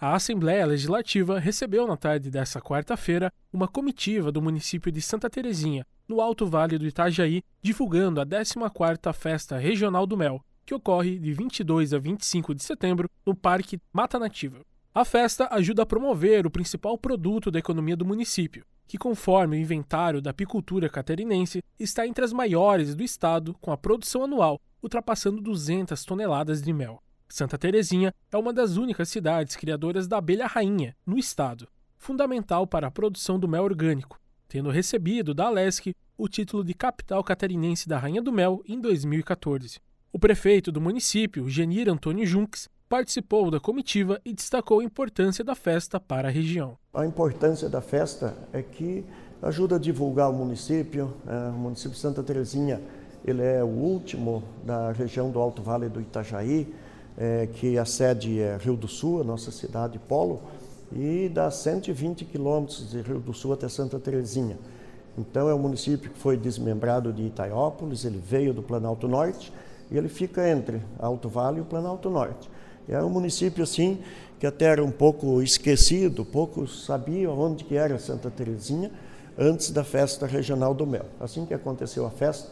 A Assembleia Legislativa recebeu na tarde desta quarta-feira uma comitiva do município de Santa Terezinha, no Alto Vale do Itajaí, divulgando a 14ª Festa Regional do Mel, que ocorre de 22 a 25 de setembro no Parque Mata Nativa. A festa ajuda a promover o principal produto da economia do município, que, conforme o inventário da apicultura catarinense, está entre as maiores do estado, com a produção anual ultrapassando 200 toneladas de mel. Santa Terezinha é uma das únicas cidades criadoras da abelha rainha no estado, fundamental para a produção do mel orgânico, tendo recebido da Alesc o título de capital catarinense da Rainha do Mel em 2014. O prefeito do município, Genir Antônio Junques, participou da comitiva e destacou a importância da festa para a região. A importância da festa é que ajuda a divulgar o município de Santa Terezinha. Ele é o último da região do Alto Vale do Itajaí, que a sede é Rio do Sul, a nossa cidade polo, e dá 120 quilômetros de Rio do Sul até Santa Terezinha. Então é um município que foi desmembrado de Itaiópolis, ele veio do Planalto Norte e ele fica entre Alto Vale e o Planalto Norte. É um município assim que até era um pouco esquecido, poucos sabiam onde que era Santa Terezinha antes da festa regional do mel. Assim que aconteceu a festa,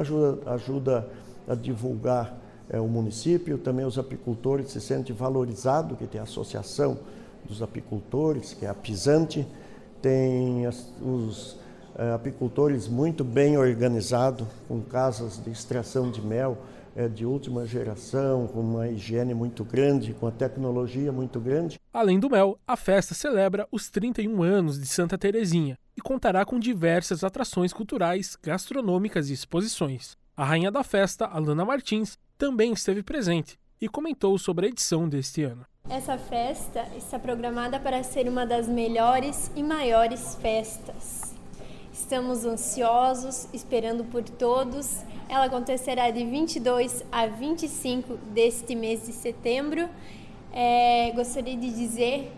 ajuda a divulgar o município, também os apicultores se sentem valorizados, que tem a associação dos apicultores, que é a Pisante, tem os apicultores muito bem organizados, com casas de extração de mel de última geração, com uma higiene muito grande, com a tecnologia muito grande. Além do mel, a festa celebra os 31 anos de Santa Terezinha e contará com diversas atrações culturais, gastronômicas e exposições. A rainha da festa, Alana Martins, também esteve presente e comentou sobre a edição deste ano. Essa festa está programada para ser uma das melhores e maiores festas. Estamos ansiosos, esperando por todos. Ela acontecerá de 22 a 25 deste mês de setembro. Gostaria de dizer,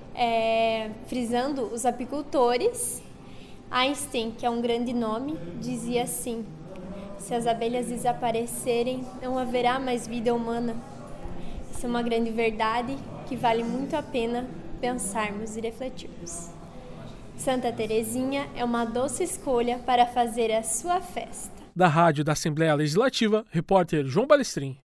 frisando os apicultores, Einstein, que é um grande nome, dizia assim: se as abelhas desaparecerem, não haverá mais vida humana. Essa é uma grande verdade que vale muito a pena pensarmos e refletirmos. Santa Terezinha é uma doce escolha para fazer a sua festa. Da Rádio da Assembleia Legislativa, repórter João Balestrin.